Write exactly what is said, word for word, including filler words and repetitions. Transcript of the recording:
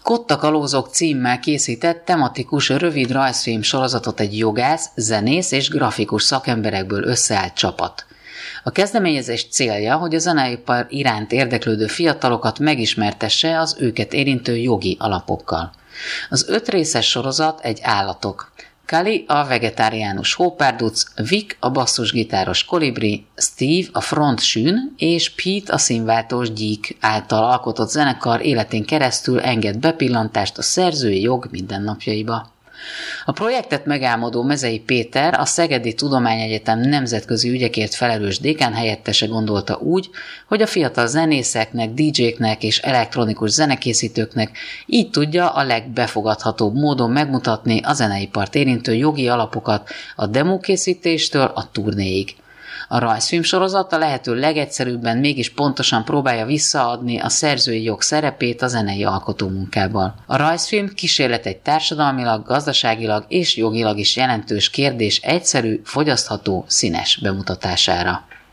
Kotta kalózok címmel készített tematikus rövid rajzfilm sorozatot egy jogász, zenész és grafikus szakemberekből összeállt csapat. A kezdeményezés célja, hogy a zeneipar iránt érdeklődő fiatalokat megismertesse az őket érintő jogi alapokkal. Az öt részes sorozat egy állatok. Kali a vegetáriánus hópárduc, Vic a basszusgitáros kolibri, Steve a frontsűn és Pete a színváltós gyík által alkotott zenekar életén keresztül enged bepillantást a szerzői jog mindennapjaiba. A projektet megálmodó Mezei Péter, a Szegedi Tudományegyetem nemzetközi ügyekért felelős dékán helyettese gondolta úgy, hogy a fiatal zenészeknek, dé dzséknek és elektronikus zenekészítőknek így tudja a legbefogadhatóbb módon megmutatni a zeneipart érintő jogi alapokat a demókészítéstől a turnéig. A rajzfilmsorozat a lehető legegyszerűbben mégis pontosan próbálja visszaadni a szerzői jog szerepét a zenei alkotómunkával. A rajzfilm kísérlet egy társadalmilag, gazdaságilag és jogilag is jelentős kérdés egyszerű, fogyasztható, színes bemutatására.